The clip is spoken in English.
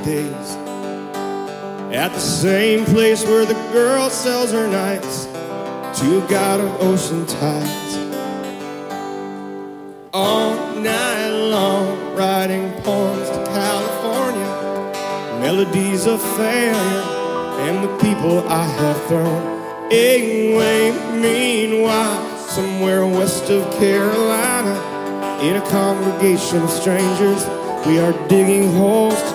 days, at the same place where the girl sells her nights to a god of ocean tides. All night long, writing poems to California, melodies of failure and the people I have thrown away. Meanwhile, somewhere west of Carolina, in a congregation of strangers, we are digging holes